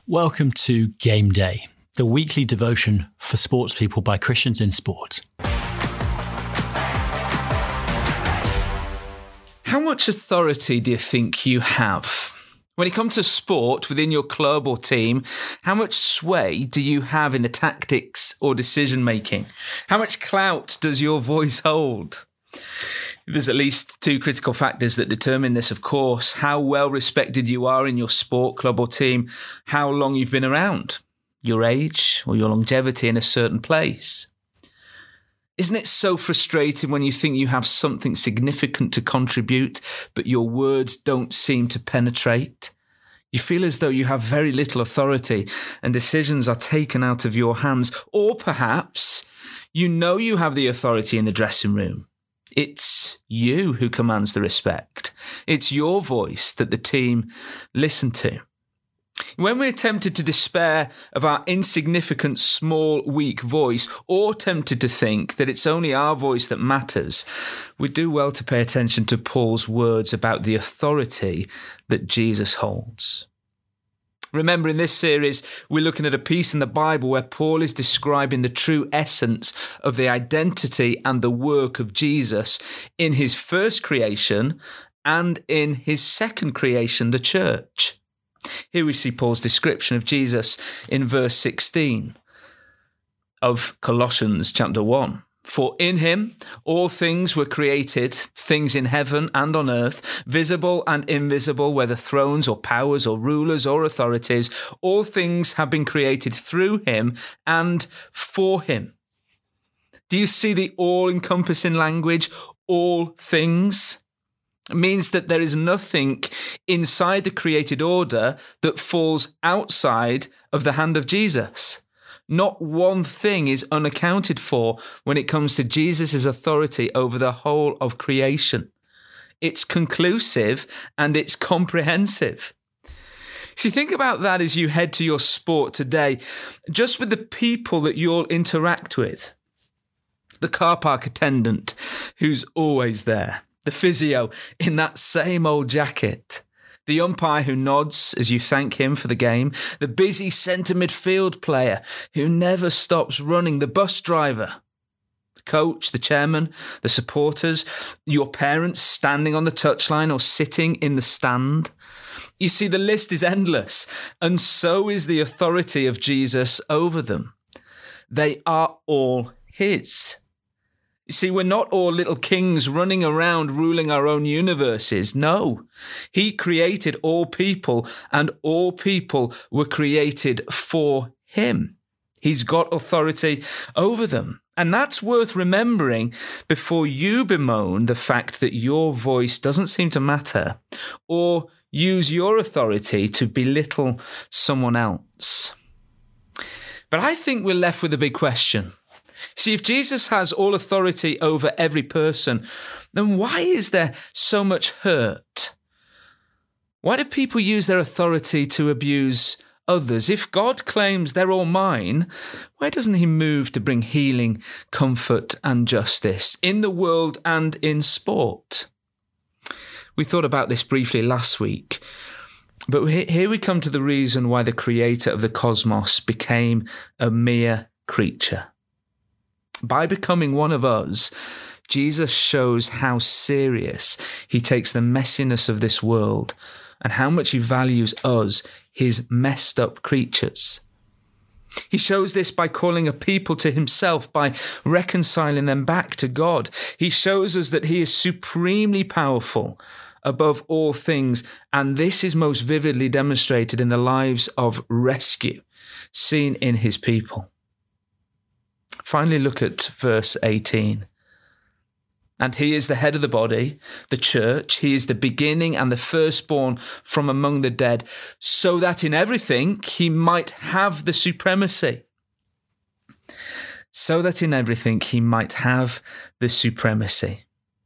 Welcome to Game Day, the weekly devotion for sports people by Christians in sport. How much authority do you think you have? When it comes to sport within your club or team, how much sway do you have in the tactics or decision making? How much clout does your voice hold? There's at least two critical factors that determine this, of course. How well respected you are in your sport, club or team, how long you've been around, your age or your longevity in a certain place. Isn't it so frustrating when you think you have something significant to contribute, but your words don't seem to penetrate? You feel as though you have very little authority and decisions are taken out of your hands. Or perhaps you know you have the authority in the dressing room. It's you who commands the respect. It's your voice that the team listen to. When we're tempted to despair of our insignificant, small, weak voice, or tempted to think that it's only our voice that matters, we do well to pay attention to Paul's words about the authority that Jesus holds. Remember, in this series, we're looking at a piece in the Bible where Paul is describing the true essence of the identity and the work of Jesus in his first creation and in his second creation, the church. Here we see Paul's description of Jesus in verse 16 of Colossians chapter 1. For in him all things were created, things in heaven and on earth, visible and invisible, whether thrones or powers or rulers or authorities. All things have been created through him and for him. Do you see the all-encompassing language? All things. It means that there is nothing inside the created order that falls outside of the hand of Jesus. Not one thing is unaccounted for when it comes to Jesus' authority over the whole of creation. It's conclusive and it's comprehensive. See, think about that as you head to your sport today, just with the people that you'll interact with. The car park attendant who's always there. The physio in that same old jacket. The umpire who nods as you thank him for the game. The busy centre midfield player who never stops running. The bus driver. The coach, the chairman, the supporters. Your parents standing on the touchline or sitting in the stand. You see, the list is endless. And so is the authority of Jesus over them. They are all his. You see, we're not all little kings running around ruling our own universes. No, he created all people and all people were created for him. He's got authority over them. And that's worth remembering before you bemoan the fact that your voice doesn't seem to matter or use your authority to belittle someone else. But I think we're left with a big question. See, if Jesus has all authority over every person, then why is there so much hurt? Why do people use their authority to abuse others? If God claims they're all mine, why doesn't he move to bring healing, comfort and justice in the world and in sport? We thought about this briefly last week, but here we come to the reason why the creator of the cosmos became a mere creature. By becoming one of us, Jesus shows how serious he takes the messiness of this world and how much he values us, his messed up creatures. He shows this by calling a people to himself, by reconciling them back to God. He shows us that he is supremely powerful above all things, and this is most vividly demonstrated in the lives of rescue seen in his people. Finally, look at verse 18. And he is the head of the body, the church. He is the beginning and the firstborn from among the dead, so that in everything he might have the supremacy. So that in everything he might have the supremacy.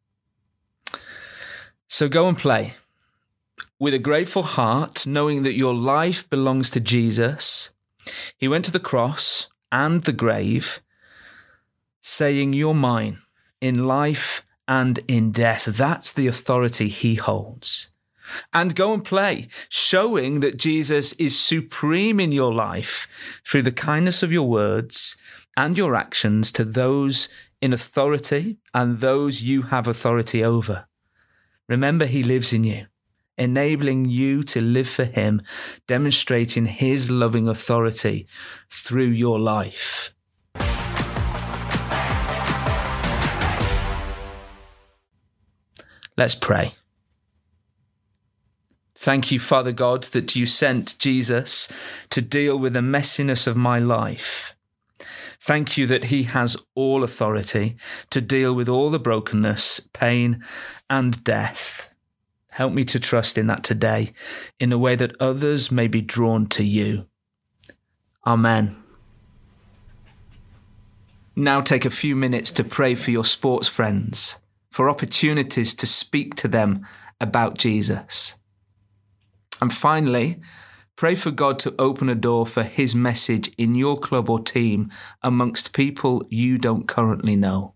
So go and play with a grateful heart, knowing that your life belongs to Jesus. He went to the cross and the grave, saying, "You're mine in life and in death." That's the authority he holds. And go and play, showing that Jesus is supreme in your life through the kindness of your words and your actions to those in authority and those you have authority over. Remember, he lives in you, enabling you to live for him, demonstrating his loving authority through your life. Let's pray. Thank you, Father God, that you sent Jesus to deal with the messiness of my life. Thank you that he has all authority to deal with all the brokenness, pain, and death. Help me to trust in that today in a way that others may be drawn to you. Amen. Now take a few minutes to pray for your sports friends, for opportunities to speak to them about Jesus. And finally, pray for God to open a door for his message in your club or team amongst people you don't currently know.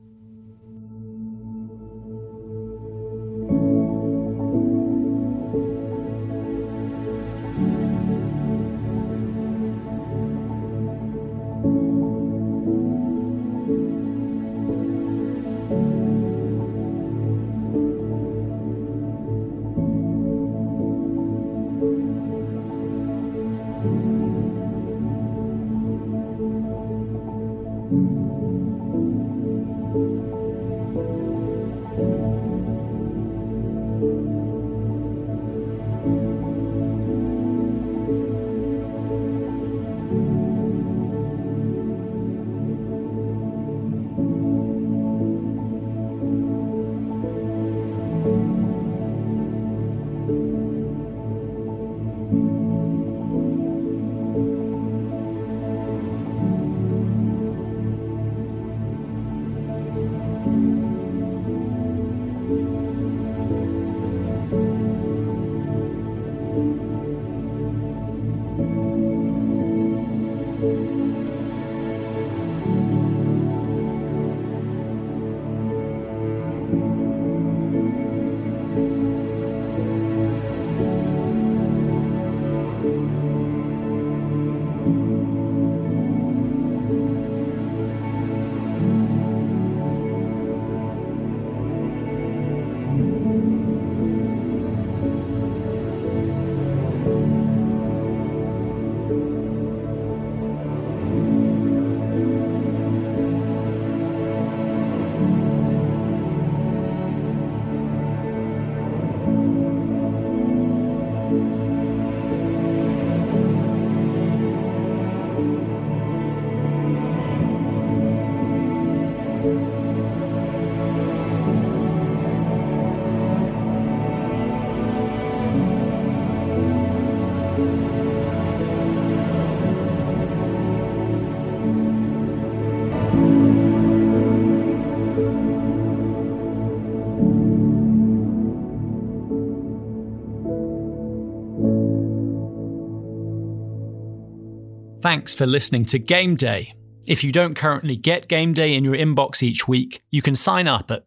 Thanks for listening to Game Day. If you don't currently get Game Day in your inbox each week, you can sign up at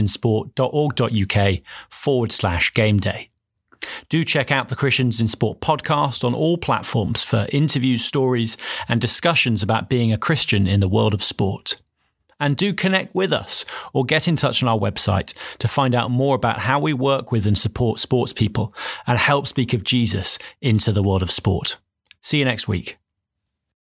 christiansinsport.org.uk/Game Day. Do check out the Christians in Sport podcast on all platforms for interviews, stories, and discussions about being a Christian in the world of sport. And do connect with us or get in touch on our website to find out more about how we work with and support sports people and help speak of Jesus into the world of sport. See you next week.